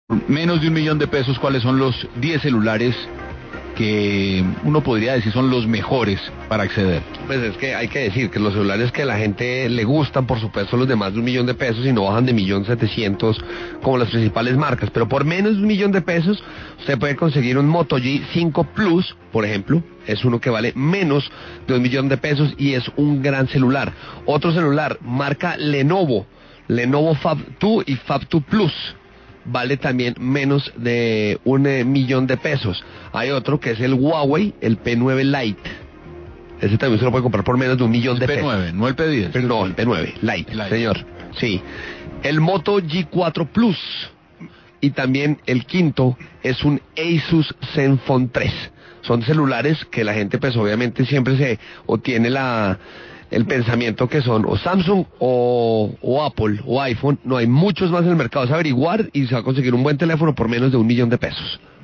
Menos de 1 millón de pesos, ¿cuáles son los 10 celulares que uno podría decir son los mejores para acceder? Pues es que hay que decir que los celulares que a la gente le gustan, por supuesto, son los de más de 1 millón de pesos y no bajan de 1.700.000 como las principales marcas. Pero por menos de 1 millón de pesos, usted puede conseguir un Moto G5 Plus, por ejemplo. Es uno que vale menos de 1 millón de pesos y es un gran celular. Otro celular, marca Lenovo, Lenovo Fab 2 y Fab 2 Plus. Vale también menos de 1 millón de pesos. Hay otro que es el Huawei, el P9 Lite. Ese también se lo puede comprar por menos de 1 millón de pesos. P9, no el P10. Pero no, el P9 Lite, El Lite. señor. Sí. El Moto G4 Plus. Y también el quinto es un Asus Zenfone 3. Son celulares que la gente pues obviamente siempre tiene el pensamiento que son o Samsung o Apple o iPhone. No hay muchos más en el mercado. Es averiguar y se va a conseguir un buen teléfono por menos de 1 millón de pesos.